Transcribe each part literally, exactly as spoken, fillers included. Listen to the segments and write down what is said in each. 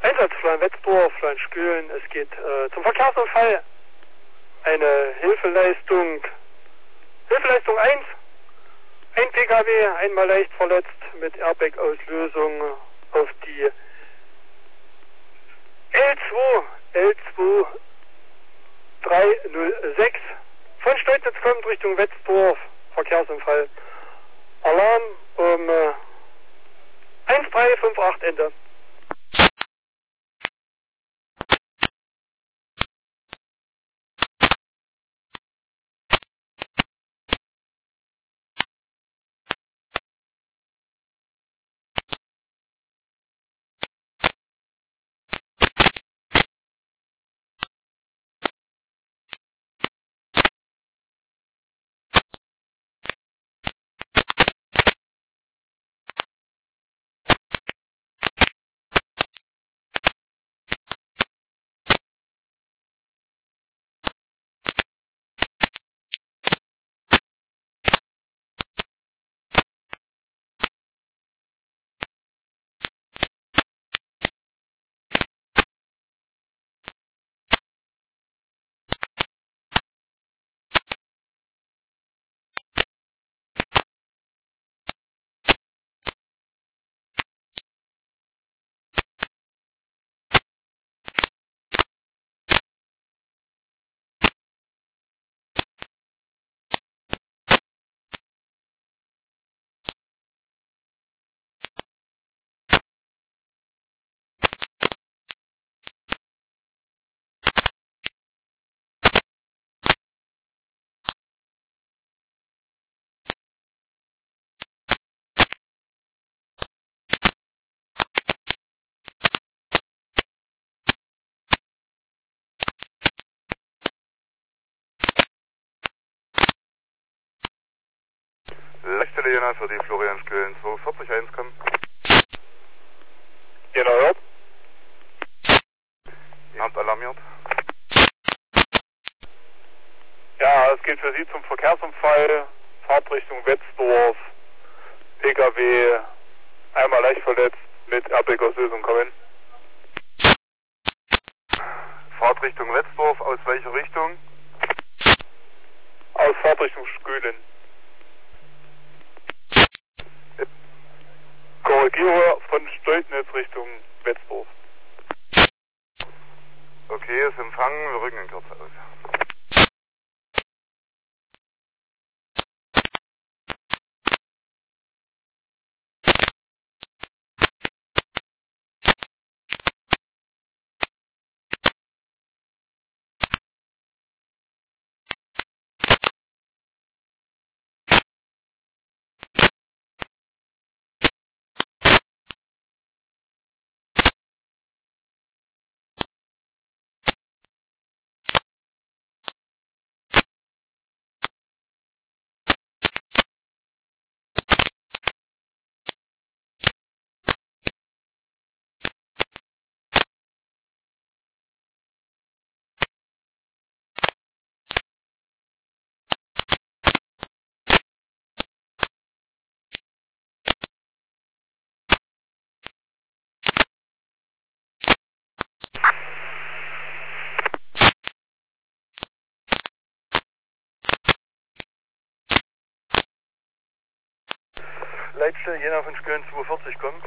Einsatzplan Wetzdorf, Schkülen. Es geht äh, zum Verkehrsunfall. Eine Hilfeleistung. Hilfeleistung eins. Ein P K W, einmal leicht verletzt mit Airbag-Auslösung auf die L zwei, L zwei drei null sechs. Von Steutnitz kommt Richtung Wetzdorf. Verkehrsunfall. Alarm um äh, eins drei fünf acht Ende. Leitstelle Jena für die Florian-Schkülen zwei vier null eins kommen. Jena hört. Ihr habt alarmiert. Ja, es geht für Sie zum Verkehrsunfall. Fahrtrichtung Wetzdorf. P K W einmal leicht verletzt mit Airbag-Auslösung kommen. Fahrtrichtung Wetzdorf, aus welcher Richtung? Aus Fahrtrichtung Schkülen. Korrigiere von Steutnitz Richtung Wetzdorf. Okay, ist empfangen, wir rücken in Kürze aus. Leitstelle Jena von Schkülen zwei vierzig kommen.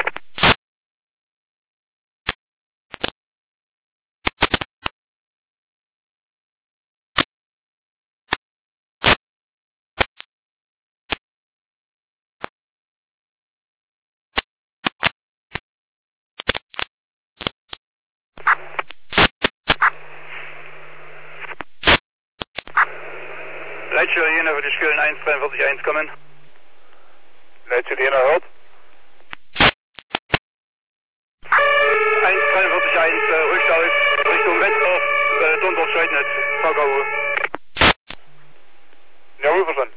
Leitstelle Jena für die Schkülen eins drei vier eins kommen. Leitstelle Jena hört. eins drei vier eins, äh, Rückstau Richtung Wetzdorf, äh, Dondorf Steutnitz, V K U. Jawohl, verstanden.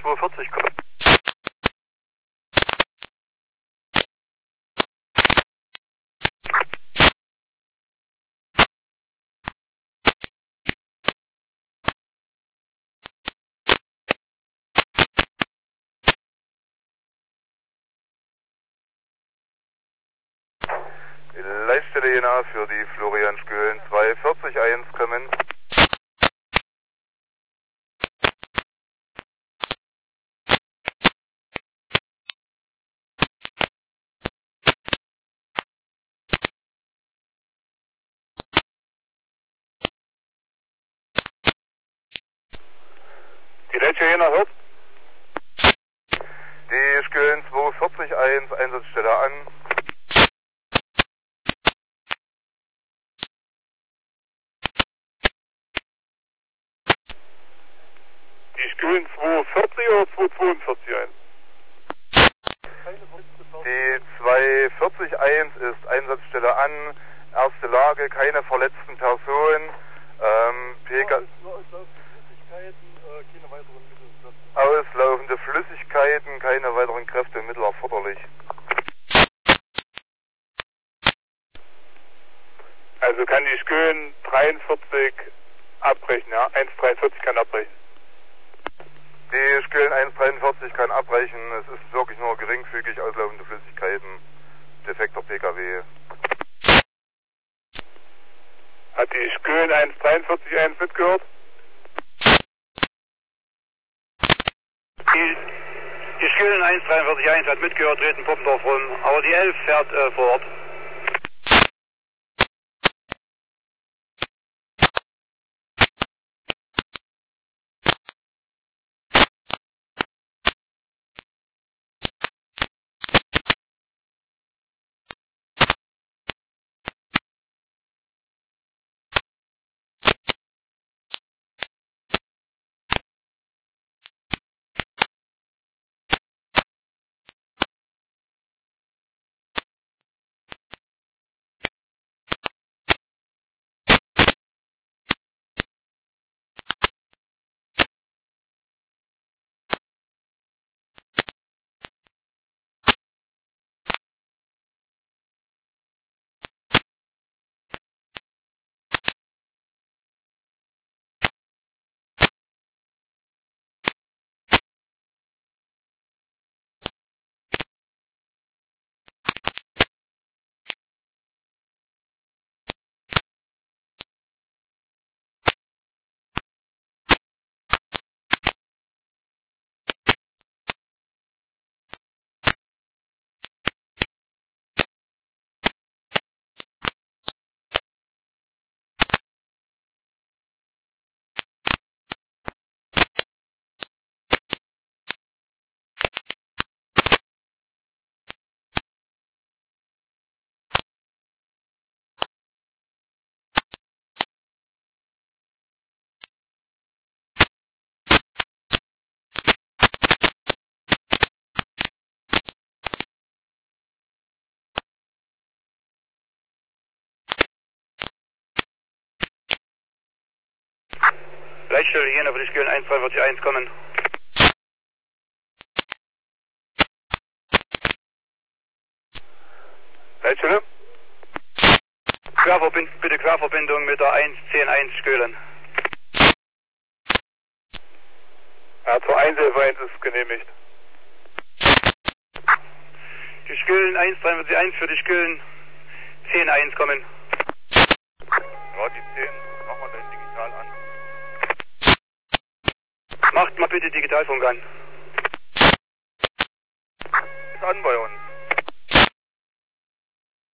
zwei vierzig kommen. Leitstelle Jena für die Florian Schkölen zwei vierzig eins kommen. Die Leitstelle Jena hört. Die Schkölen zwei vierzig eins, Einsatzstelle an. Die Schkölen zwei vierzig oder zwei zweiundvierzig ein? Die zwei vierzig eins ist Einsatzstelle an, erste Lage, keine verletzten Personen, ähm, P K auslaufende Flüssigkeiten, keine weiteren Kräfte und Mittel erforderlich. Also kann die Schkölen dreiundvierzig abbrechen, ja? eins dreiundvierzig kann abbrechen. Die Schkölen eins dreiundvierzig kann abbrechen, es ist wirklich nur geringfügig auslaufende Flüssigkeiten, defekter P K W. Hat die Schkölen eins dreiundvierzig eins mitgehört? Die, die Schkölen eins dreiundvierzig eins hat mitgehört, treten Poppendorf rum, aber die elf fährt äh, vor Ort. Leitstelle Jena für die Schkölen eins dreiundvierzig eins kommen. Leitstelle? Querverbind, bitte Querverbindung mit der eins zehn eins Schkölen. Ja, zur eins elf eins ist genehmigt. Die Schkölen eins dreiundvierzig eins für die Schkölen zehn eins kommen. Ja, die zehn, machen wir gleich digital an. Macht mal bitte Digitalfunk an. Ist an bei uns.